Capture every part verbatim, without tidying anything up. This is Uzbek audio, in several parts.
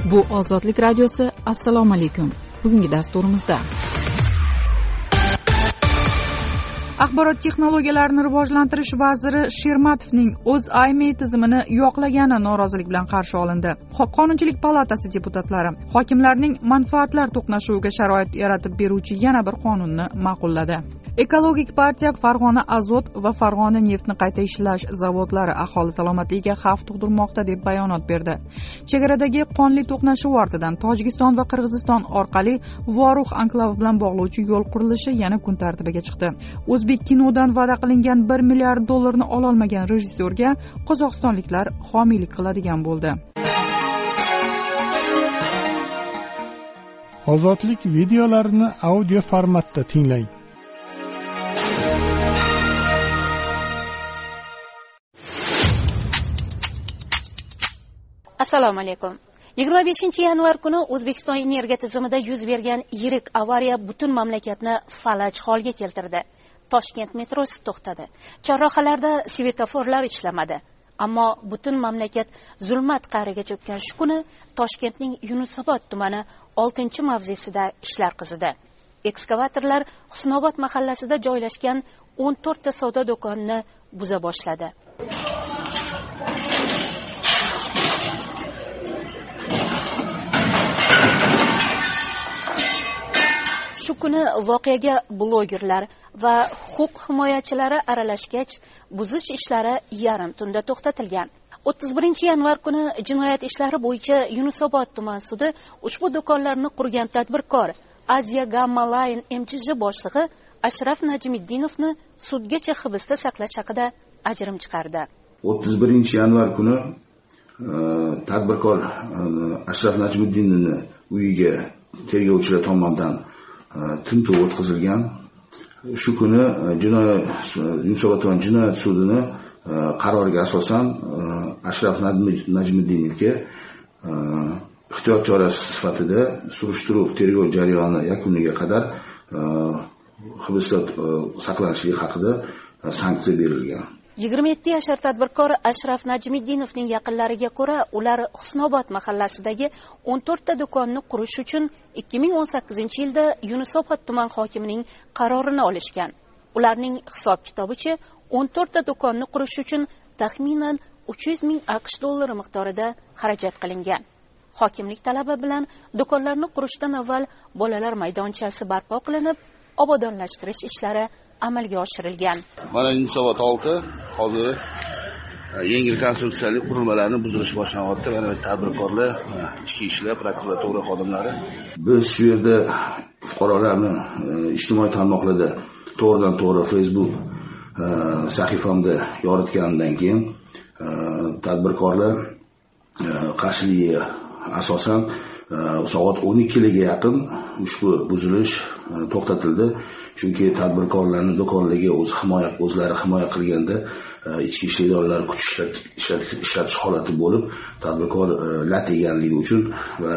Bu Ozodlik radiosi. Assalomu alaykum. Bugungi dasturimizda axborot texnologiyalarini rivojlantirish vaziri Shermatovning O'zAyme tizimini yoqlagani norozilik bilan qarshi olindi. Qonunchilik palatasi deputatlari hokimlarning manfaatlar to'qnashuviga sharoit yaratib beruvchi yana bir qonunni ma'qulladi. Ekologik partiya Farg'ona azot va Farg'ona neftni qayta ishlash zavodlari aholi salomatligiga xavf tug'dirmoqda deb bayonot berdi. Chegaradagi qonli to'qnashuv ortidan Tojikiston va Qirg'iziston orqali Voruh anklavi bilan bog'lovchi yo'l qurilishi yana kun tartibiga chiqdi. O'zbek kinodan va'da qilingan bir milliard dollarni ololmagan rejissyorga qozog'istonliklar homiylik qiladigan bo'ldi. Ozodlik videolarini audio formatda tinglang. Assalomu alaykum. yigirma beshinchi yanvar kuni O'zbekiston energiya tizimida yuz bergan yirik avariya butun mamlakatni falaj holga keltirdi. Toshkent metrosi to'xtadi. Chorrahalarda svetoforlar ishlamadi. Ammo butun mamlakat zulmat qa'riga cho'kkan shu kuni Toshkentning Yunusobod tumani oltinchi mavzesida ishlar qizidi. Ekskavatorlar Husnobod mahallasida joylashgan o'n to'rtta savdo do'konini buza boshladi. Shu kuni voqeaga blogerlar va huquq himoyachilari aralashgach, buzish ishlari yarim tunda to'xtatilgan. o'ttiz birinchi yanvar kuni jinoyat ishlari bo'yicha Yunusobod tuman sudi ushbu do'konlarni qurgan tadbirkor Aziya Gamma Line M J J boshlig'i Ashraf Najmiddinovni sudgacha hibsda saqlash haqida ajrim chiqardi. o'ttiz birinchi yanvar kuni tadbirkor Ashraf Najmiddinning uyiga tergovchilar tomonidan tintuv o'tkazilgan. Shu kuni jinoyat Yunusobod tuman jinoyat sudini qaroriga asosan Ashraf Najmiddinovga ehtiyot chorasi sifatida surishtiruv tergov jarayoni yakuniga qadar hibsda saqlanishligi haqida sanksiya berilgan. yigirma yetti yashar tadbirkor Ashraf Najmiddinovning yaqinlariga ko'ra, ular Husnobod mahallasidagi o'n to'rtta do'konni qurish uchun ikki ming o'n sakkizinchi yilda Yunusobod tuman hokimining qarorini olishgan. Ularning hisob-kitobicha o'n to'rtta do'konni qurish uchun taxminan uch yuz ming AQSh dollari miqdorida xarajat qilingan. Hokimlik talabi bilan do'konlarni qurishdan avval bolalar maydonchasi barpo qilinib, obodonlashtirish ishlari amalga oshirilgan. Mana Yunusobod olti hozir yengil konstruksiyali qurilmalarni buzilish boshlanyapti. Mana tadbirkorlar, ichki ishlar, prokuratura xodimlari. Biz shu yerda fuqarolarni ijtimoiy tarmoqlarda to'g'ridan to'g'ri Facebook sahifamda yoritgandan keyin tadbirkorlar qarshiligiga asosan soat o'n ikkiga yaqin ushbu buzilish to'xtatildi. Chunki tadbirkorlarning do'konlariga o'z himoya o'zlari himoya qilganda ichki ishlar idoralari kuch ishlatish holati bo'lib, tadbirkor lat yeganligi uchun va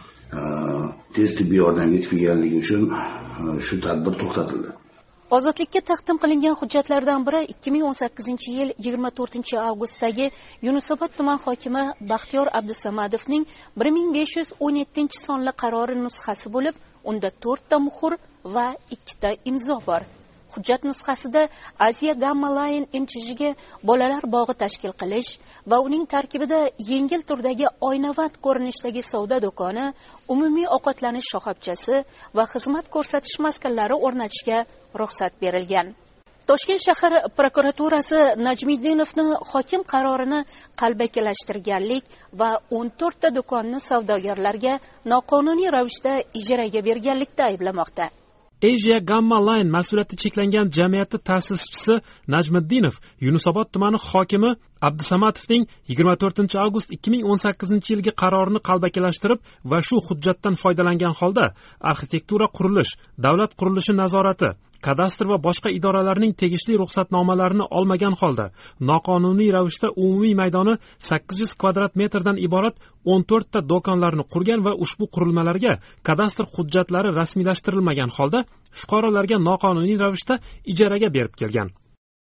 tez tibbiy yordam yetmaganligi uchun shu tadbir to'xtatildi. Ozodlikka taqdim qilingan hujjatlardan biri ikki ming o'n sakkizinchi yil yigirma to'rtinchi avgustdagi Yunusobod tuman hokimi Baxtiyor Abdusamadovning bir ming besh yuz o'n yettinchi sonli qarori nusxasi bo'lib, unda to'rtta muhr va ikkita imzo bor. Hujjat nusxasida Aziya Gamma Line M J J ga bolalar bog'i tashkil qilish va uning tarkibida yengil turdagi oynavand ko'rinishdagi savdo do'koni, umumiy ovqatlanish shoxobchasi va xizmat ko'rsatish maskanlari o'rnatishga ruxsat berilgan. Toshkent shahar prokuraturasi Najmiddinovni hokim qarorini qalbakilashtirganlik va o'n to'rtta do'konni savdogarlarga noqonuniy ravishda ijaraga berganlikda ayblamoqda. Asia Gamma Line mas'uliyati cheklangan jamiyati ta'sischisi Najmiddinov Yunusobod tumani hokimi Abdusamatovning yigirma to'rtinchi avgust ikki ming o'n sakkizinchi yilgi qarorini qalbakilashtirib va shu hujjatdan foydalangan holda arxitektura qurilish, davlat qurilishi nazorati, kadastr va boshqa idoralarning tegishli ruxsatnomalarini olmagan holda noqonuniy ravishda umumiy maydoni sakkiz yuz kvadrat metrdan iborat o'n to'rtta do'konlarni qurgan va ushbu qurilmalarga kadastr hujjatlari rasmiylashtirilmagan holda fuqarolarga noqonuniy ravishda ijaraga berib kelgan.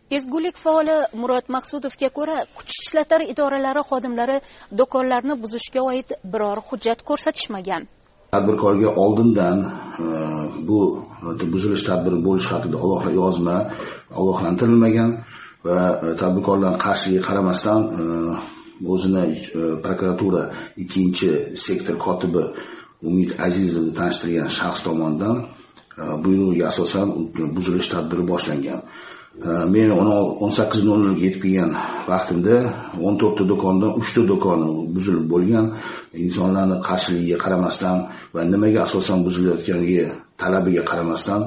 Ezgulik faoli Murod Maqsudovga ko'ra, kuch ishlatar idoralari xodimlari do'konlarni buzishga oid biror hujjat ko'rsatishmagan. Tadbirkorga oldindan bu buzilish tadbiri bo'lish haqida yozma ogohlantirilmagan va tadbirkorlar qarshiga qaramasdan o'zini prokuratura ikkinchi sektor kotibi Umid Azizovni tanishtirgan shaxs tomonidan buyruqqa asosan buzilish tadbiri boshlangan. Men o'n sakkiz nol nol ga yetib kelgan vaqtimda o'n to'rtta do'kondan uchta do'kon buzilib bo'lgan. Insonlarning qarshiligiga qaramasdan va nimaga asosan buzilayotganiga talabiga qaramasdan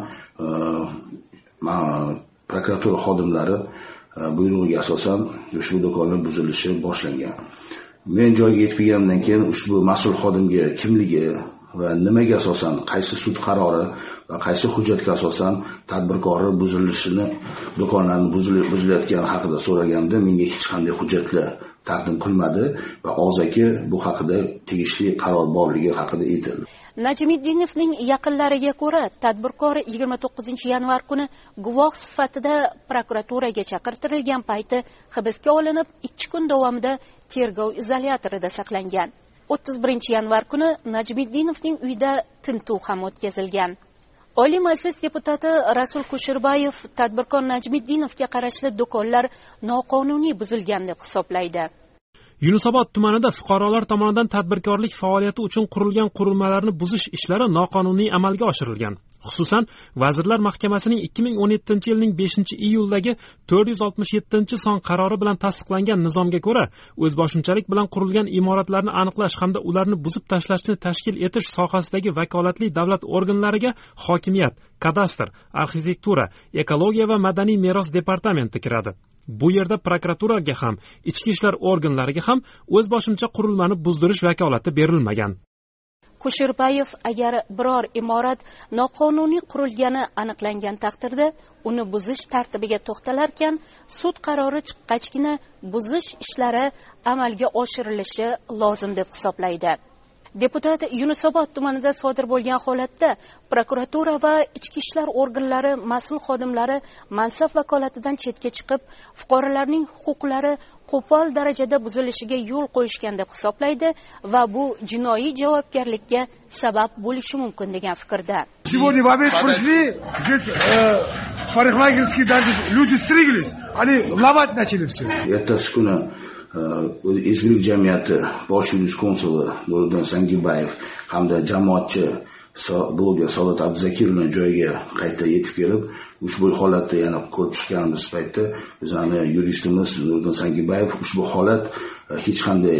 prokuratura xodimlari buyrug'iga asosan ushbu do'konlar buzilishi boshlangan. Men joyga yetib kelgandan keyin ushbu mas'ul xodimga kimligi va nimaga asosan, qaysi sud qarori va qaysi hujjatga asosan tadbirkori buzilishini, do'konlarni buzilayotgani haqida so'raganda menga hech qanday hujjatlar taqdim qilmadi va og'zaki bu haqida tegishli qaror borligi haqida aytildi. Najmiddinovning yaqinlariga ko'ra, tadbirkor yigirma to'qqizinchi yanvar kuni guvoh sifatida prokuraturaga chaqirtirilgan payti hibsga olinib, ikki kun davomida tergov izolyatorida saqlangan. o'ttiz birinchi yanvar kuni Najmiddinovning uyida tintuv ham o'tkazilgan. Oliy Majlis deputati Rasul Kusherbayev tadbirkor Najmiddinovga qarashli do'konlar noqonuniy buzilgan deb hisoblaydi. Yunusobod tumanida fuqarolar tomonidan tadbirkorlik faoliyati uchun qurilgan qurilmalarni buzish ishlari noqonuniy amalga oshirilgan. Xususan, Vazirlar Mahkamasining ikki ming o'n yettinchi yilning beshinchi iyuldagi to'rt yuz oltmish yettinchi son qarori bilan tasdiqlangan nizomga ko'ra, o'zboshimchalik bilan qurilgan imoratlarni aniqlash hamda ularni buzib tashlashni tashkil etish sohasidagi vakolatli davlat organlariga hokimiyat, kadastr, arxitektura, ekologiya va madaniy meros departamenti kiradi. Bu yerda prokuraturaga ham, ichki ishlar organlariga ham o'zboshimcha qurilmani buzdirish vakolati berilmagan. Kusherbayev agar biror imorat noqonuniy qurilgani aniqlangan taqdirda uni buzish tartibiga to'xtalarkan, sud qarori chiqqachgina buzish ishlari amalga oshirilishi lozim deb hisoblaydi. Deputat Yunusobod tumanida sodir bo'lgan holatda prokuratura va ichki ishlar organlari mas'ul xodimlari mansab vakolatidan chetga chiqib, fuqarolarning huquqlari qo'pol darajada buzilishiga yo'l qo'yishgan deb hisoblaydi va bu jinoiy javobgarlikka sabab bo'lishi mumkin degan fikrda. Сегодня в обед пришли, здесь парикмахерские даже люди стриглись, они ломать начали все. Ertasi kuni Ezgulik jamiyati bosh yuriskonsul Nuriddin Sangibayev hamda jamoatchi bloger Saodat Abduzakirovning joyiga qayta yetib kelib, ushbu holatni yana ko'rib chiqqanimiz paytda bizning yuristimiz Nuriddin Sangibayev ushbu holat hech qanday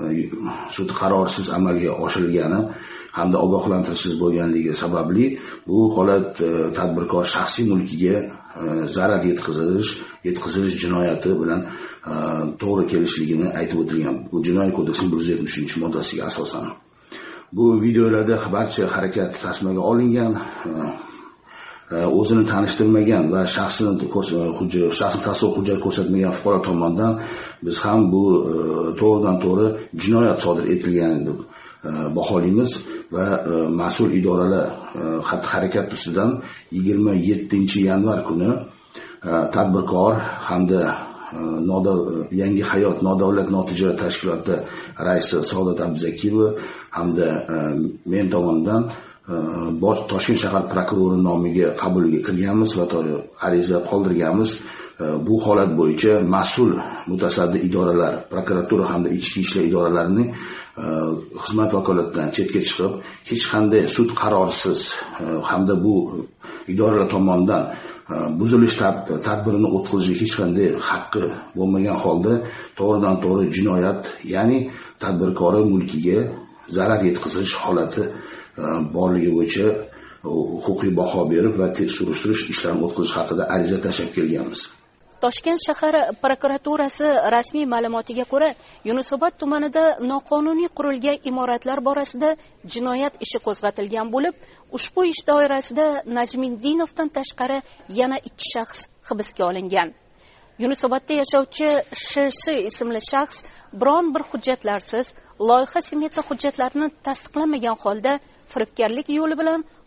sud qarorisiz amalga oshirilgani hamda ogohlantirishsiz bo'lganligi sababli bu holat tadbirkor shaxsiy mulkiga zarar yetkazish, yetkazilish jinoyati bilan to'g'ri kelishligini aytib o'tilgan. Bu jinoiy kodeksning bir yuz yetmish uchinchi moddasiga asosan. Bu videolarda barcha harakat tasmaga olingan, o'zini tanishtirmagan va shaxsini hujjat, shaxsni tasdiq hujjat ko'rsatmagan fuqaro tomonidan biz ham bu to'g'ridan to'g'ri jinoyat sodir etilgan deb baholaymiz va mas'ul idoralar xatti-harakat ustidan yigirma yettinchi yanvar kuni tadbirkor hamda Yangi hayot nodavlat notijorat tashkiloti raisi Saodat Abduzakirova hamda men tomonidan Toshkent shahar prokurori nomiga qabulga kirganmiz va ariza qoldirganmiz. Bu holat bo'yicha mas'ul mutasaddi idoralar, prokuratura hamda ichki ishlar idoralarining xizmat vakolatidan chetga chiqib, hech qanday sud qarorisiz hamda bu idoralar tomonidan buzilish tadbirini o'tkazishga hech qanday haqqi bo'lmagan holda to'g'ridan to'g'ri jinoyat, ya'ni tadbirkori mulkiga zarar yetkazish holati borligi bo'yicha huquqiy baho berib va tekshiruv ishlarini o'tkazish haqida ariza tashlab kelganmiz. Toshkent shahar prokuraturasi rasmiy ma'lumotiga ko'ra, Yunusobod tumanida noqonuniy qurilgan imoratlar borasida jinoyat ishi qo'zg'atilgan bo'lib, ushbu ish doirasida Najmiddinovdan tashqari yana ikki shaxs hibsga olingan. Yunusobodda yashovchi Sh Sh ismli shaxs biron bir hujjatlarsiz, loyiha smeta hujjatlarini tasdiqlamagan holda firibgarlik yo'li bilan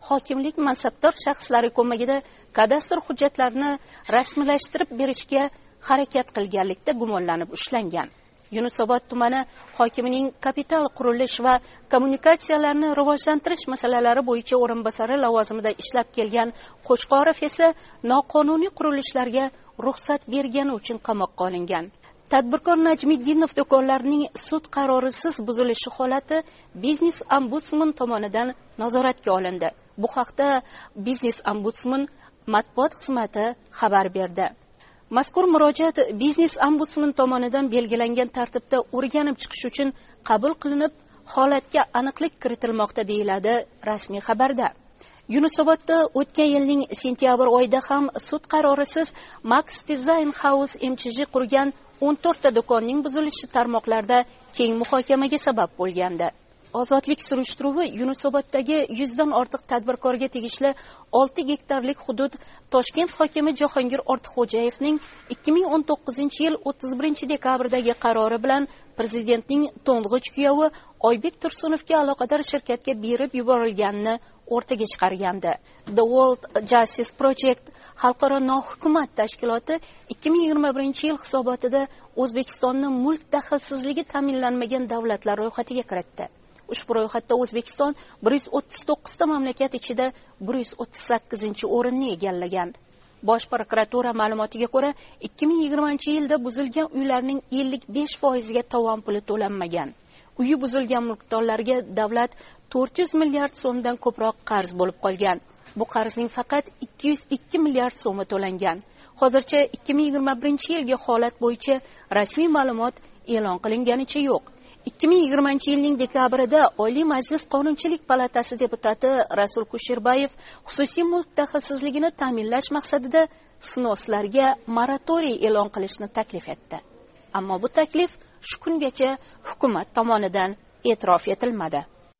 hokimlik mansabdor shaxslari ko'magida kadastr hujjatlarini rasmiylashtirib berishga harakat qilganlikda gumonlanib ushlangan. Yunusobod tumani hokimining kapital qurilish va kommunikatsiyalarni rivojlantirish masalalari bo'yicha o'rinbosari lavozimida ishlab kelgan Qo'chqorov esa noqonuniy qurilishlarga ruxsat bergani uchun qamoqqa olingan. Tadbirkor Najmiddinov do'konlarining sud qarorisiz buzilishi holati Biznes ombudsman tomonidan nazoratga olindi. Bu haqda Biznes ombudsman matbuot xizmati xabar berdi. Mazkur murojaat Biznes ombudsman tomonidan belgilangan tartibda o'rganib chiqish uchun qabul qilinib, holatga aniqlik kiritilmoqda deyiladi rasmiy xabarda. Yunusobodda o'tgan yilning sentyabr oyida ham sud qarorisiz Max Design House M Ch J qurgan o'n to'rtta do'konning buzilishi tarmoqlarda keng muhokamaga sabab bo'lgandi. Ozodlik surishtiruvi Yunusoboddagi yuzdan ortiq tadbirkorga tegishli olti gektarlik hudud Toshkent hokimi Jahongir Ortiqxo'jayevning ikki ming o'n to'qqizinchi yil o'ttiz birinchi dekabrdagi qarori bilan prezidentning to'ng'ich kuyovi Oybek Tursunovga aloqador shirkatga berib yuborilganini o'rtaga chiqargandi. The World Justice Project xalqaro nohukumat tashkiloti ikki ming yigirma birinchi yil hisobotida O'zbekistonni mulk daxlsizligi ta'minlanmagan davlatlar ro'yxatiga kiritdi. Ushbu ro'yxatda O'zbekiston bir yuz o'ttiz to'qqiz ta mamlakat ichida bir yuz o'ttiz sakkizinchi o'rinni egallagan. Bosh prokuratura ma'lumotiga ko'ra, ikki ming yigirmanchi yilda buzilgan uylarning ellik besh foiziga tovon puli to'lanmagan. Uyi buzilgan mulkdorlarga davlat to'rt yuz milliard so'mdan ko'proq qarz bo'lib qolgan. Bu qarzning faqat ikki yuz ikki milliard so'mi to'langan. Hozircha ikki ming yigirma birinchi yilgi holat bo'yicha rasmiy ma'lumot e'lon qilinganicha yo'q. ikki ming yigirmanchi yilning dekabrida Oliy Majlis Qonunchilik palatasi deputati Rasul Kusherbayev xususiy mulk daxlsizligini ta'minlash maqsadida snoslarga moratoriy e'lon qilishni taklif etdi. Ammo bu taklif shu kungacha hukumat tomonidan e'tirof etilmadi.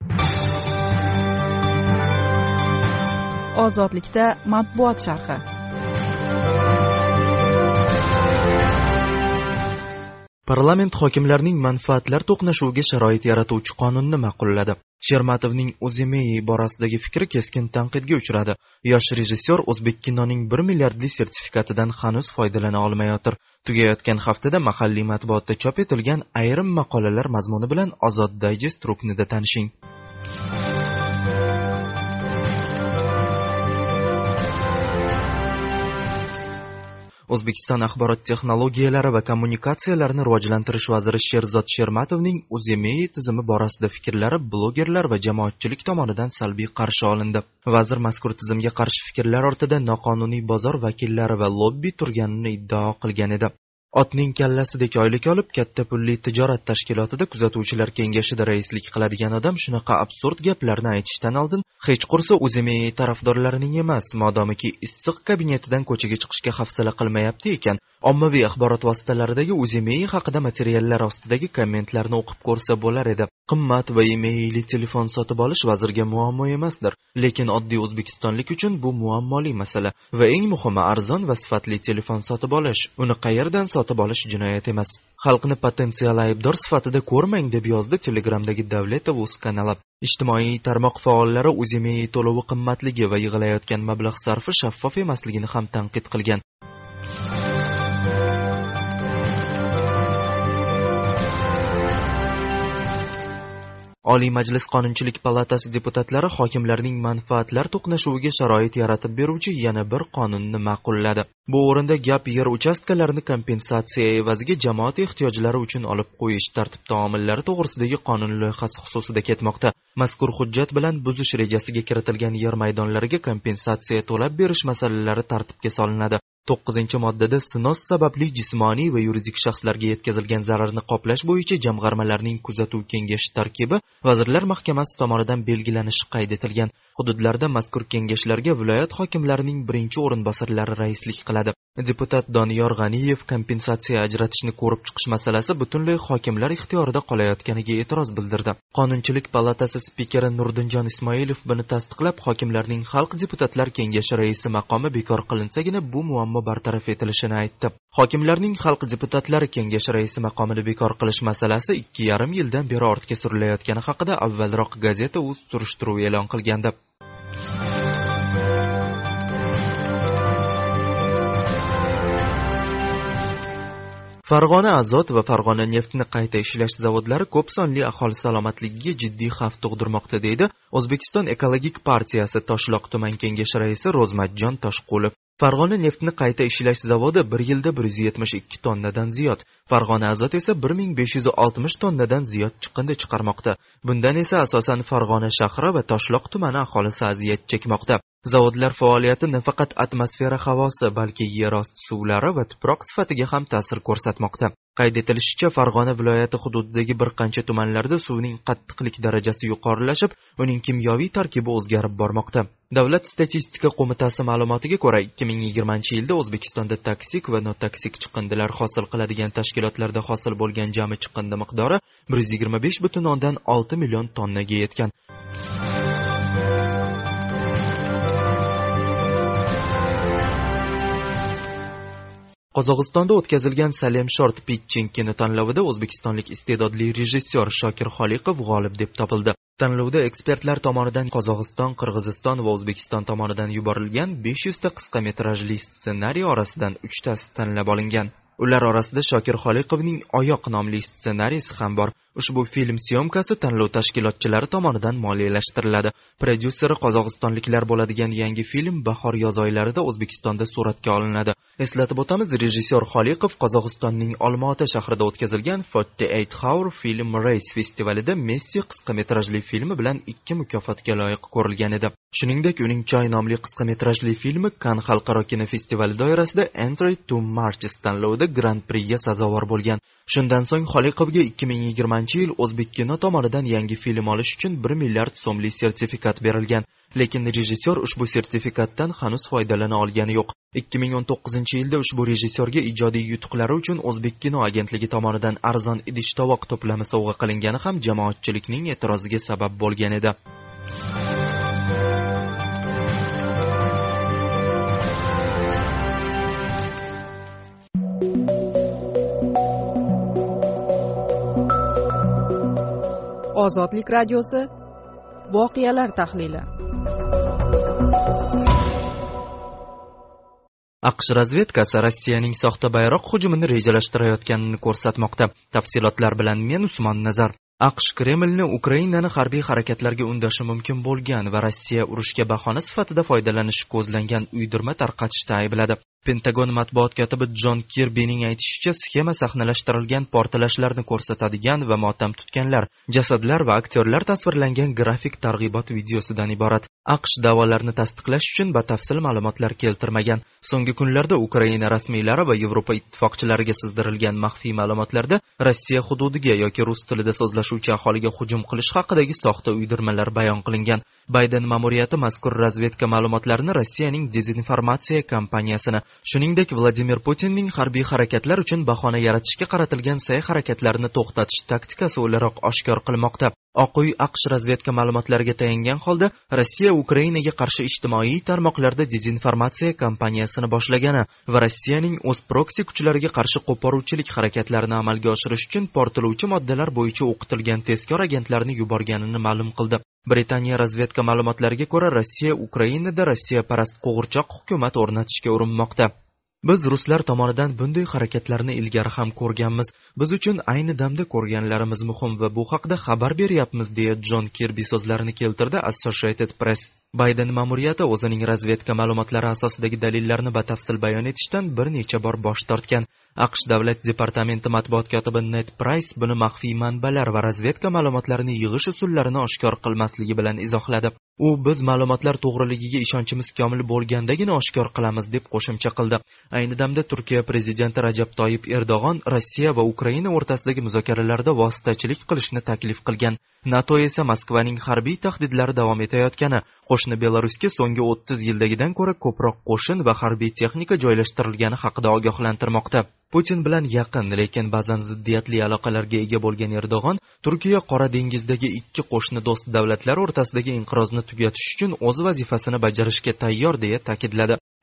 Ozodlikda matbuot sharhi. Parlament hokimlarning manfaatlar to'qnashuviga sharoit yaratuvchi qonunni ma'qulladi. Shermatovning O'zimey borasidagi fikri keskin tanqidga uchradi. Yosh rejissyor o'zbek kinoning bir milliardli sertifikatidan hanuz foydalana olmayotir. Tugayotgan haftada mahalliy matbuotda chop etilgan ayrim maqolalar mazmuni bilan Ozod Digest ruknida tanishing. O'zbekiston axborot texnologiyalari va kommunikatsiyalarini rivojlantirish vaziri Sherzod Shermatovning O'zimey tizimi borasida fikrlari blogerlar va jamoatchilik tomonidan salbiy qarshi olindi. Vazir mazkur tizimga qarshi fikrlar ortida noqonuniy bozor vakillari va lobbi turganini iddao qilgan edi. Otning kallasidek oylik olib, katta pulli tijorat tashkilotida kuzatuvchilar kengashida raislik qiladigan odam shunaqa absurd gaplarni aytishdan oldin hech qursa O'zimey tarafdorlarining emas, modomiki issiq kabinetidan ko'chaga chiqishga hafsala qilmayapti ekan, ommaviy axborot vositalaridagi O'zimey haqida materiallar ostidagi kommentlarni o'qib ko'rsa bo'lar edi. Qimmat va emailli telefon sotib olish vazirga muammo emasdir, lekin oddiy o'zbekistonlik uchun bu muammoli masala va eng muhimi arzon va sifatli telefon sotib olish. Uni qayerdan sotib olish jinoyat emas. Xalqni potensial aybdor sifatida ko'rmang deb yozdi Telegramdagi Davletov.uz kanali. Ijtimoiy tarmoq faollari O'zimey to'lovi qimmatligi va yig'ilayotgan mablag' sarfi shaffof emasligini ham tanqid qilgan. Oliy Majlis Qonunchilik palatasi deputatlari hokimlarning manfaatlar to'qnashuviga sharoit yaratib beruvchi yana bir qonunni ma'qulladi. Bu o'rinda gap yer uchastkalarini kompensatsiya evaziga jamoat ehtiyojlari uchun olib qo'yish tartib-taomillari to'g'risidagi qonun loyihasi xususida ketmoqda. Mazkur hujjat bilan buzish rejasiga kiritilgan yer maydonlariga kompensatsiya to'lab berish masalalari tartibga solinadi. to'qqizinchi moddada sinos sababli jismoniy va yuridik shaxslarga yetkazilgan zararni qoplash bo'yicha jamg'armalarning kuzatuv kengashi tarkibi Vazirlar Mahkamasi tomonidan belgilanishi qayd etilgan. Hududlarda mazkur kengashlarga viloyat hokimlarining birinchi o'rinbosarlari raislik qiladi. Deputat Doniyor G'aniyev kompensatsiya ajratishni ko'rib chiqish masalasi butunlay hokimlar ixtiyorida qolayotganiga e'tiroz bildirdi. Qonunchilik palatasi spikeri Nurdinjon Ismoilov buni tasdiqlab, hokimlarning xalq deputatlar kengashi raisi maqomi bekor qilinsagina bu muammo bartaraf etilishini aytdi. Hokimlarning xalq deputatlari kengashi raisi maqomini bekor qilish masalasi ikki yarim yildan beri ortga surilayotgani haqida avvalroq Gazeta.uz surishtiruv e'lon qilgandi. Farg'ona azot va Farg'ona neftni qayta ishlash zavodlari ko'p sonli aholi salomatligiga jiddiy xavf tug'dirmoqda, deydi O'zbekiston ekologik partiyasi Toshloq tuman kengashi raisi Ro'zmatjon Toshqulov. Farg'ona neftni qayta ishlash zavodi bir yilda bir yuz yetmish ikki tonnadan ziyod, Farg'ona azot esa bir ming besh yuz oltmish tonnadan ziyod chiqindi chiqarmoqda. Bundan esa asosan Farg'ona shahri va Toshloq tumani aholisi aziyat chekmoqda. Zavodlar faoliyati nafaqat atmosfera havosi, balki yer osti suvlari va tuproq sifatiga ham ta'sir ko'rsatmoqda. Qayd etilishicha, Farg'ona viloyati hududidagi bir qancha tumanlarda suvning qattiqlik darajasi yuqorilashib, uning kimyoviy tarkibi o'zgarib bormoqda. Davlat statistika qo'mitasi ma'lumotiga ko'ra, ikki ming yigirmanchi yilda O'zbekistonda toksik va notoksik chiqindilar hosil qiladigan tashkilotlarda hosil bo'lgan jami chiqindi miqdori bir yuz yigirma besh butun o'ndan olti million tonnaga yetgan. Qozog'istonda o'tkazilgan Salem Short Pitching kinotanlovida o'zbekistonlik iste'dodli rejissyor Shokir Xoliqov g'olib deb topildi. Tanlovda ekspertlar tomonidan Qozog'iston, Qirg'iziston va O'zbekiston tomonidan yuborilgan besh yuz ta qisqa metrajli ssenariy orasidan uchtasi tanlab olingan. Ular orasida Shokir Xoliqovning Oyoq nomli ssenariysi ham bor. Ushbu film syomkasi tanlov tashkilotchilari tomonidan moliyalashtiriladi. Prodyuseri qozog'istonliklar bo'ladigan yangi film bahor yoz oylarida O'zbekistonda suratga olinadi. Eslatib o'tamiz, rejissyor Xoliqov Qozog'istonning Olmaota shahrida o'tkazilgan forty eight hour Film Race festivalida Messi qisqa metrajli filmi bilan ikki mukofotga loyiq ko'rilgan edi. Shuningdek, uning Choy nomli qisqa metrajli filmi Kann xalqaro kinofestivali doirasida Entry to Marches tanlovida Grand Prixga sazovor bo'lgan. Shundan so'ng Xoliqovga ikki ming yigirmanchi yil O'zbek kino tomonidan yangi film olish uchun bir milliard so'mlik sertifikat berilgan. Lekin rejissyor ushbu sertifikatdan hanuz foydalana olgani yo'q. ikki ming o'n to'qqizinchi yilda ushbu rejissyorga ijodiy yutuqlari uchun O'zbek kino agentligi tomonidan arzon idish-tovoq to'plami sovg'a qilingani ham jamoatchilikning e'tiroziga sabab bo'lgan edi. Ozodlik radiosi voqealar tahlili. AQSh razvedkasi Rossiyaning soxta bayroq hujumini rejalashtirayotganini ko'rsatmoqda. Tafsilotlar bilan men Usmon Nazar. AQSh Kremlni Ukrainani harbiy harakatlarga undashi mumkin bo'lgan va Rossiya urushga bahona sifatida foydalanish ko'zlangan uydirma tarqatishda aybladi. Pentagon matbuot kotibi Jon Kirbining aytishicha, sxema sahnalashtirilgan portlashlarni ko'rsatadigan va motam tutganlar, jasadlar va aktyorlar tasvirlangan grafik targ'ibot videosidan iborat. AQSh da'volarni tasdiqlash uchun batafsil ma'lumotlar keltirmagan. So'nggi kunlarda Ukraina rasmiylari va Yevropa ittifoqchilariga sizdirilgan maxfiy ma'lumotlarda Rossiya hududiga yoki rus tilida so'zlashuvchi aholiga hujum qilish haqidagi soxta uydirmalar bayon qilingan. Bayden ma'muriyati mazkur razvedka ma'lumotlarini Rossiyaning dezinformatsiya kampaniyasini, shuningdek Vladimir Putinning harbiy harakatlar uchun bahona yaratishga qaratilgan sa'y-harakatlarini to'xtatish taktikasi o'laroq oshkor qilmoqda. Oq uy AQSh razvedka ma'lumotlariga tayangan holda Rossiya Ukrainaga qarshi ijtimoiy tarmoqlarda dezinformatsiya kampaniyasini boshlagani va Rossiyaning o'z proksi kuchlariga qarshi qo'poruvchilik harakatlarini amalga oshirish uchun portlovchi moddalar bo'yicha o'qitilgan tezkor agentlarni yuborganini ma'lum qildi. Britaniya razvedka ma'lumotlariga ko'ra, Rossiya Ukrainada Rossiya parast qo'g'irchoq hukumat o'rnatishga urinmoqda. Biz ruslar tomonidan bunday harakatlarni ilgari ham ko'rganmiz. Biz uchun ayni damda ko'rganlarimiz muhim va bu haqda xabar beryapmiz, deya Jon Kirbi so'zlarini keltirdi Associated Press. Bayden ma'muriyati o'zining razvedka ma'lumotlari asosidagi dalillarni batafsil bayon etishdan bir necha bor bosh tortgan. AQSh davlat departamenti matbuot kotibi Ned Price buni maxfiy manbalar va razvedka ma'lumotlarini yig'ish usullarini oshkor qilmasligi bilan izohladi. U biz ma'lumotlar to'g'riligiga ishonchimiz komil bo'lgandagina oshkor qilamiz deb qo'shimcha qildi. Ayni damda Turkiya prezidenti Rajab Toyib Erdo'g'on Rossiya va Ukraina o'rtasidagi muzokaralarda vositachilik qilishni taklif qilgan. NATO esa Moskvaning harbiy tahdidlari davom etayotgani, qo'shni Belarusga so'nggi o'ttiz yildagidan ko'ra ko'proq qo'shin va harbiy texnika joylashtirilgani haqida ogohlantirmoqda. Putin bilan yaqin, lekin ba'zan ziddiyatli aloqalarga ega bo'lgan Erdo'g'on, Turkiya Qora dengizdagi ikki qo'shni do'st davlatlar o'rtasidagi inqirozni tugatish uchun o'z vazifasini bajarishga tayyor deya ta'kidladi.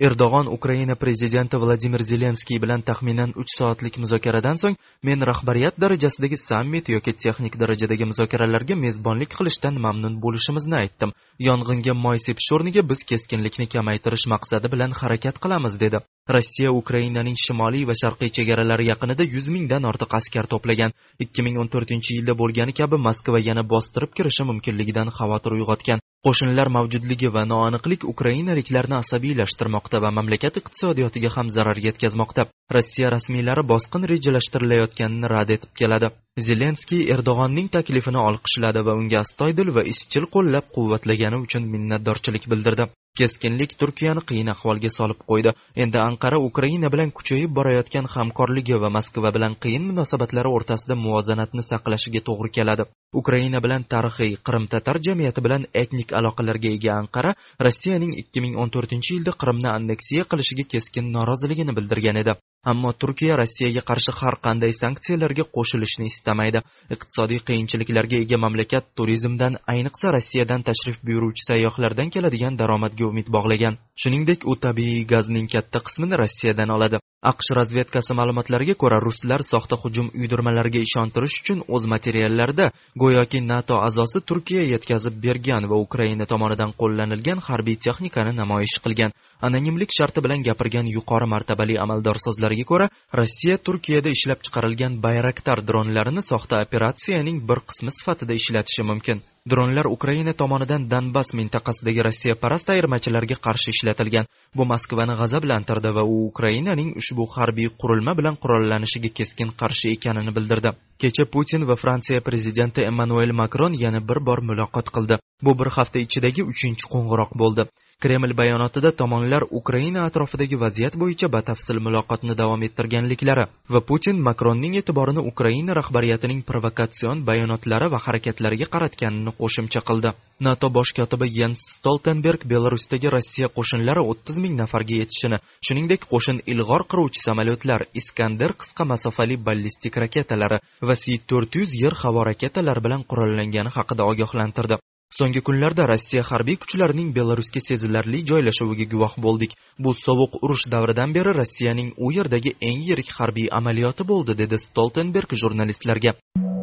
Erdo'g'on Ukraina prezidenti Vladimir Zelenskiy bilan taxminan uch soatlik muzokaradan so'ng men rahbariyat darajasidagi sammit yoki texnik darajadagi muzokaralarga mezbonlik qilishdan mamnun bo'lishimizni aytdim. Yong'inga moy sepish o'rniga biz keskinlikni kamaytirish maqsadi bilan harakat qilamiz dedi. Rossiya Ukrainaning shimoliy va sharqiy chegaralari yaqinida yuz mingdan ortiq askar to'plagan. ikki ming o'n to'rtinchi yilda bo'lgani kabi Moskva yana bostirib kirishi mumkinligidan xavotir uyg'otgan. Qo'shinlar mavjudligi va noaniqlik ukrainaliklarni asabiylashtirmoqda va mamlakat iqtisodiyotiga ham zarar yetkazmoqda. Rossiya rasmiylari bosqin rejalashtirilayotganini rad etib keladi. Zelenskiy Erdo'g'onning taklifini olqishladi va unga astoydil va izchil qo'llab-quvvatlagani uchun minnatdorchilik bildirdi. Keskinlik Turkiyani qiyin ahvolga solib qo'ydi. Endi Anqara Ukraina bilan kuchayib borayotgan hamkorligi va Moskva bilan qiyin munosabatlari o'rtasida muvozanatni saqlashiga to'g'ri keladi. Ukraina bilan tarixiy Qrim-tatar jamiyati bilan etnik aloqalarga ega Anqara Rossiyaning ikki ming o'n to'rtinchi yilda Qrimni anneksiya qilishiga keskin noroziligini bildirgan edi. Ammo Turkiya Rossiyaga qarshi har qanday sanksiyalarga qo'shilishni istamaydi. Iqtisodiy qiyinchiliklarga ega mamlakat turizmdan, ayniqsa Rossiyadan tashrif buyuruvchi sayyohlardan keladigan daromadga umid bog'lagan. Shuningdek, u tabiiy gazning katta qismini Rossiyadan oladi. AQSh razvedkasi ma'lumotlariga ko'ra, ruslar soxta hujum uydirmalariga ishontirish uchun o'z materiallarida go'yoki NATO a'zosi Turkiya yetkazib bergan va Ukraina tomonidan qo'llanilgan harbiy texnikani namoyish qilgan. Anonimlik sharti bilan gapirgan yuqori martabali amaldor so'zlariga ko'ra, Rossiya Turkiyada ishlab chiqarilgan Bayraktar dronlarini soxta operatsiyaning bir qismi sifatida ishlatishi mumkin. Dronlar Ukraina tomonidan Donbass mintaqasidagi Rossiya parast ayirmachilarga qarshi ishlatilgan. Bu Moskvani g'azablantirdi va u Ukrainaning ushbu harbiy qurilma bilan qurollanishiga keskin qarshi ekanini bildirdi. Kecha Putin va Fransiya prezidenti Emmanuel Macron yana bir bor muloqot qildi. Bu bir hafta ichidagi uchinchi qo'ng'iroq bo'ldi. Kreml bayonotida tomonlar Ukraina atrofidagi vaziyat bo'yicha batafsil muloqotni davom ettirganliklari va Putin Makronning e'tiborini Ukraina rahbariyatining provokatsion bayonotlari va harakatlariga qaratganini qo'shimcha qildi. NATO bosh kotibi Jens Stoltenberg Belarusdagi Rossiya qo'shinlari o'ttiz ming nafarga yetishini, shuningdek qo'shin ilg'or qiruvchi samolyotlar, Iskander qisqa masofali ballistik raketalari va S to'rt yuz yer-havo raketalari bilan qurollangani haqida ogohlantirdi. So'nggi kunlarda Rossiya harbiy kuchlarining Belarusga sezilarli joylashuviga guvoh bo'ldik. Bu sovuq urush davridan beri Rossiyaning u yerdagi eng yirik harbiy amaliyoti bo'ldi, dedi Stoltenberg jurnalistlarga.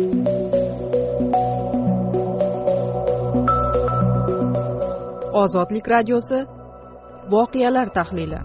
Ozodlik radiosi voqealar tahlili.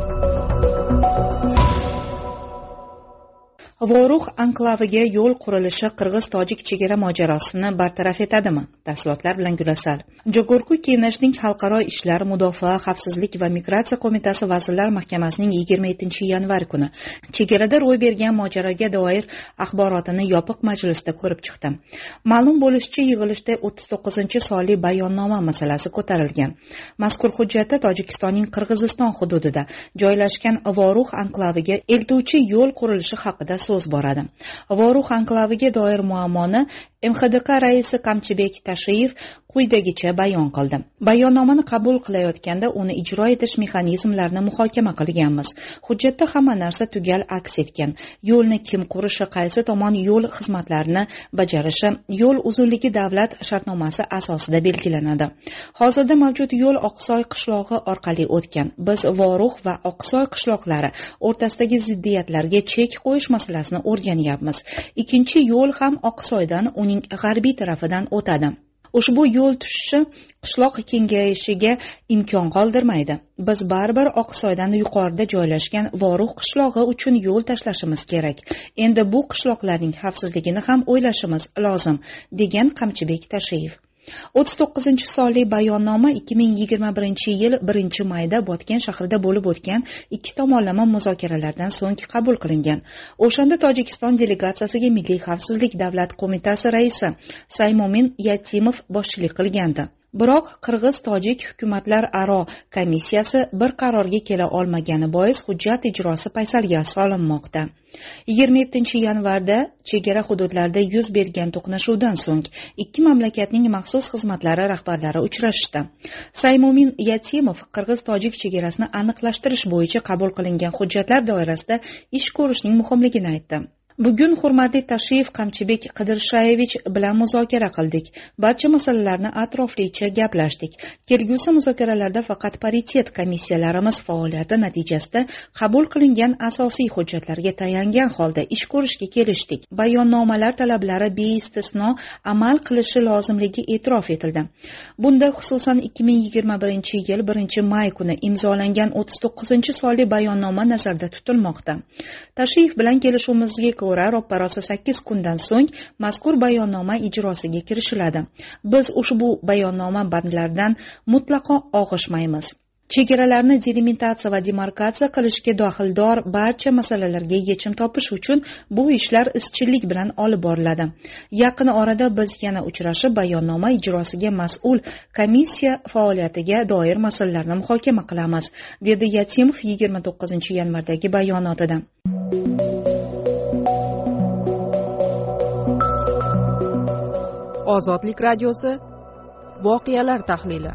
Voruq anklaviga yo'l qurilishi qirg'iz-tojik chegara mojarosini bartaraf etadimi? Tafsilotlar bilan Gulasal. Jogorku Kenashning Xalqaro ishlar, mudofaa, xavfsizlik va migratsiya qo'mitasi Vazirlar Mahkamasining yigirma yettinchi yanvar kuni chegarada ro'y bergan mojaroga doir axborotini yopiq majlisda ko'rib chiqdi. Ma'lum bo'lishicha, yig'ilishda o'ttiz to'qqizinchi sonli bayonnoma masalasi ko'tarilgan. Mazkur hujjatda Tojikistonning Qirg'iziston hududida joylashgan Voruq anklaviga eltuvchi yo'l qurilishi haqida so'z boradi. Voruq anklaviga doir muammoni M X D K raisi Qamchibek Tashiyev quyidagicha bayon qildi. Bayonnomani qabul qilayotganda uni ijro etish mexanizmlarini muhokama qilganmiz. Hujjatda hamma narsa tugal aks etgan. Yo'lni kim qurishi, qaysi tomon yo'l xizmatlarini bajarishi, yo'l uzunligi davlat shartnomasi asosida belgilanadi. Hozirda mavjud yo'l Oqsoy qishlog'i orqali o'tgan. Biz Voruq va Oqsoy qishloqlari o'rtasidagi ziddiyatlarga chek qo'yish masalasini o'rganyapmiz. Ikkinchi yo'l ham Oqsoydan uning g'arbiy tarafidan o'tadi. Ushbu yo'l tushishi qishloq kengayishiga imkon qoldirmaydi. Biz baribir Oqsoydan yuqorida joylashgan Voruq qishlog'i uchun yo'l tashlashimiz kerak. Endi bu qishloqlarning xavfsizligini ham o'ylashimiz lozim, degan Qamchibek Tashiyev. o'ttiz to'qqizinchi sonli bayonnoma ikki ming yigirma birinchi yil birinchi mayda Botken shahrida bo'lib o'tgan ikki tomonlama muzokaralardan so'ng qabul qilingan. O'shanda Tojikiston delegatsiyasiga Milliy xavfsizlik davlat qo'mitasi raisi Saymomin Yatimov boshchilik qilgandi. Biroq Qirg'iz-tojik hukumatlar aro komissiyasi bir qarorga kela olmagani bois hujjat ijrosi paysalga solinmoqda. yigirma yettinchi yanvarda chegara hududlarida yuz bergan to'qnashuvdan so'ng ikki mamlakatning maxsus xizmatlari rahbarlari uchrashdi. Saymomin Yatimov Qirg'iz-tojik chegarasini aniqlashtirish bo'yicha qabul qilingan hujjatlar doirasida ish ko'rishning muhimligini aytdi. Bugun hurmatli Tashrif Qamchibek Qidirshayevich bilan muzokara qildik. Barcha masalalarni atroflicha gaplashdik. Kelgusi muzokaralarda faqat paritet komissiyalarimiz faoliyati natijasida qabul qilingan asosiy hujjatlarga tayangan holda ish ko'rishga kelishdik. Bayonnomalar talablari beistisno amal qilishi lozimligi e'tirof etildi. Bunda xususan ikki ming yigirma birinchi yil birinchi may kuni imzolangan o'ttiz to'qqizinchi sonli bayonnoma nazarda tutilmoqda. Tashrif bilan kelishuvimizga ko'ra ro'parosa sakkiz kundan so'ng mazkur bayonnoma ijrosiga kirishiladi. Biz ushbu bayonnoma bandlaridan mutlaqo og'ishmaymiz. Chegaralarni delimitatsiya va demarkatsiya qilishga dohildor barcha masalalarga yechim topish uchun bu ishlar izchillik bilan olib boriladi. Yaqin orada biz yana uchrashib bayonnoma ijrosiga mas'ul komissiya faoliyatiga doir masalalarni muhokama qilamiz, dedi Yatimov yigirma to'qqizinchi yanvardagi bayonotida. Ozodlik radiosi voqealar tahlili.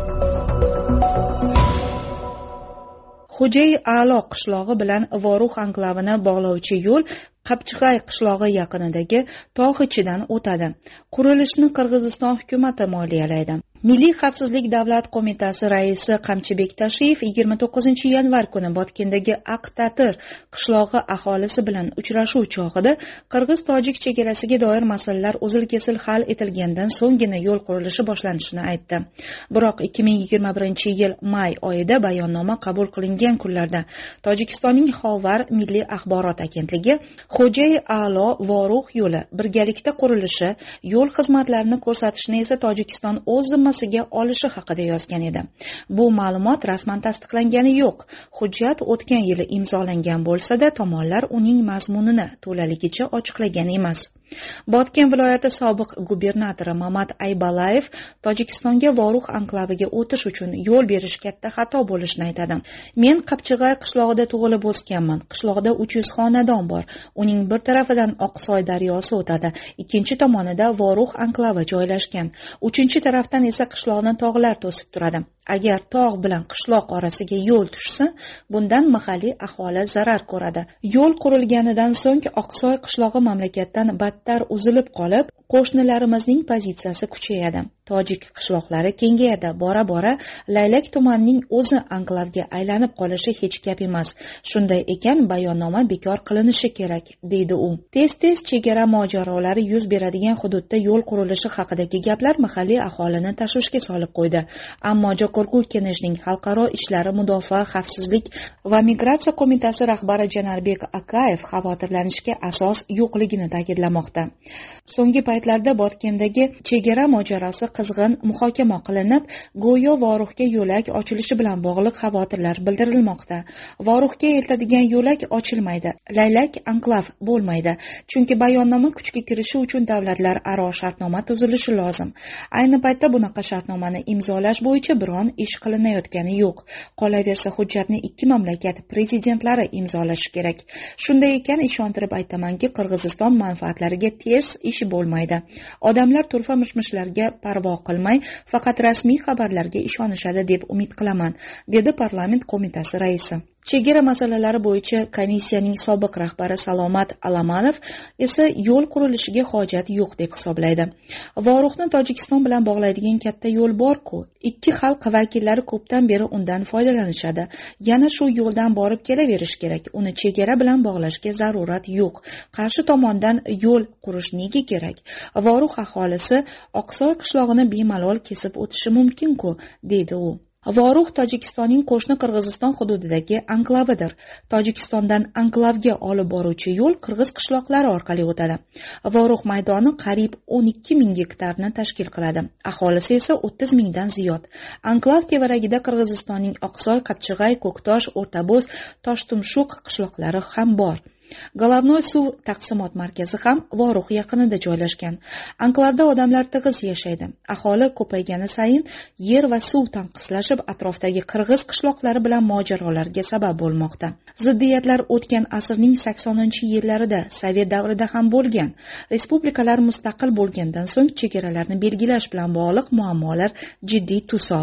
Xo'jay A'lo qishlog'i bilan Voruh anklavini bog'lovchi yo'l Qapchig'ay qishlog'i yaqinidagi tog' ichidan o'tadi. Qurilishni Qirg'iziston hukumati moliyalaydi. Milliy xavfsizlik davlat qo'mitasi raisi Qamchibek Tashrif yigirma to'qqizinchi yanvar kuni Botkendagi Aqtatir qishlog'i aholisi bilan uchrashuv chog'ida Qirg'iz-Tojik chegarasiga doir masalalar uzil-kesil hal etilgandan so'nggina yo'l qurilishi boshlanishini aytdi. Biroq ikki ming yigirma birinchi yil may oyida bayonnoma qabul qilingan kunlarda Tojikistonning Xovar milliy axborot agentligi Xo'jay A'lo Voruh yo'li birgalikda qurilishi, yo'l xizmatlarini ko'rsatishni esa Tojikiston o'z zimmasiga olishi haqida yozgan edi. Bu ma'lumot rasman tasdiqlangani yo'q. Hujjat o'tgan yili imzolangan bo'lsa-da, tomonlar uning mazmunini to'laligicha ochiqlagan emas. Botken viloyati sobiq gubernatori Mamat Aybalayev Tojikistonga Voruh anklaviga o'tish uchun yo'l berish katta xato bo'lishini aytadi. Men Qapchig'ay qishlog'ida tug'ilib o'sganman. Qishloqda uch yuz xonadon bor. Uning bir tarafidan Oqsoy daryosi o'tadi, ikkinchi tomonida Voruh anklavi joylashgan. Uchinchi tarafdan esa qishloqni tog'lar to'sib turadi. Agar tog' bilan qishloq orasiga yo'l tushsa, bundan mahalliy aholi zarar ko'radi. Yo'l qurilganidan so'ng Oqsoy qishlog'i mamlakatdan battar uzilib qolib, qo'shnilarimizning pozitsiyasi kuchayadi. Tojik qishloqlari kengayadi. Bora-bora Laylak tumanining o'zi anklavga aylanib qolishi hech gap emas. Shunday ekan, bayonnoma bekor qilinishi kerak, deydi u. Tez-tez chegara mojarolari yuz beradigan hududda yo'l qurilishi haqidagi gaplar mahalliy aholini tashvishga solib qo'ydi. Ammo Jo'qorg'u Keneshning xalqaro ishlari mudofaa, xavfsizlik va migratsiya qo'mitasi rahbari Janarbek Akayev xavotirlanishga asos yo'qligini ta'kidlamoqda. So'nggi paytlarda Botkendagi chegara mojarosi qizg'in muhokama qilinib, go'yo Voruhga yo'lak ochilishi bilan bog'liq xavotirlar bildirilmoqda. Voruhga eltadigan yo'lak ochilmaydi. Laylak anklav bo'lmaydi. Chunki bayonnoma kuchga kirishi uchun davlatlar aro shartnoma tuzilishi lozim. Ayni paytda bunaqa shartnomani imzolash bo'yicha biron ish qilinayotgani yo'q. Qolaversa, hujjatni ikki mamlakat prezidentlari imzolashi kerak. Shunday ekan, ishontirib aytamanki, Qirg'iziston manfaatlariga ters ish bo'lmaydi. Odamlar turfa mishmishlarga parvo qilmay, faqat rasmiy xabarlarga ishonishadi deb umid qilaman, dedi parlament qo'mitasi raisi. Chegara masalalari bo'yicha komissiyaning sobiq rahbari Salomat Alamanov esa yo'l qurilishiga hojat yo'q deb hisoblaydi. Voruhni Tojikiston bilan bog'laydigan katta yo'l bor-ku. Ikki xalq vakillari ko'pdan beri undan foydalanishadi. Yana shu yo'ldan borib kelaverish kerak. Uni chegara bilan bog'lashga zarurat yo'q. Qarshi tomondan yo'l qurish nega kerak? Voruh aholisi Oqsoy qishlog'ini bemalol kesib o'tishi mumkin-ku, deydi u. Voruh Tojikistonning qo'shni Qirg'iziston hududidagi anklavidir. Tojikistondan anklavga olib boruvchi yo'l Qirg'iz qishloqlari orqali o'tadi. Voruh maydoni qariyb o'n ikki ming gektarni tashkil qiladi. Aholisi esa o'ttiz mingdan ziyod. Anklav tevaragida Qirg'izistonning Oqsoy, Qapchig'ay, Ko'ktosh, O'rtaboz, Toshtumshuq qishloqlari ham bor. Головной suv taqsimot markazi ham Voruh yaqinida joylashgan. Anklavda odamlar tig'iz yashaydi. Aholi ko'paygani sayin yer va suv tanqislashib, atrofdagi qirg'iz qishloqlari bilan mojarolarga sabab bo'lmoqda. Ziddiyatlar o'tgan asrning saksoninchi yillarida, Sovet davrida ham bo'lgan. Respublikalar mustaqil bo'lgandan so'ng chegaralarni belgilash bilan bog'liq muammolar jiddiy tus oldi.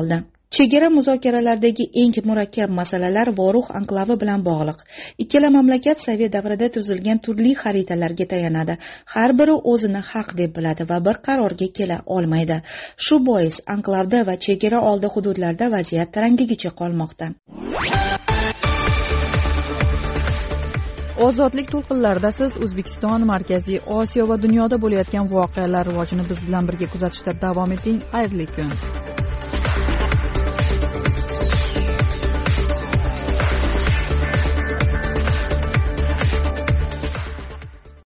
chegara muzokaralaridagi eng murakkab masalalar Voruh anklavi bilan bog'liq. Ikkala mamlakat sovet davrida tuzilgan turli xaritalarga tayanadi. Har biri o'zini haq deb biladi va bir qarorga kela olmaydi. Shu bois anklavda va chegara oldi hududlarda vaziyat tarangligicha qolmoqda. Ozodlik to'lqinlarida siz O'zbekiston, Markaziy Osiyo va dunyoda bo'layotgan voqealar rivojini biz bilan birga kuzatishda davom eting. Xayrli kun.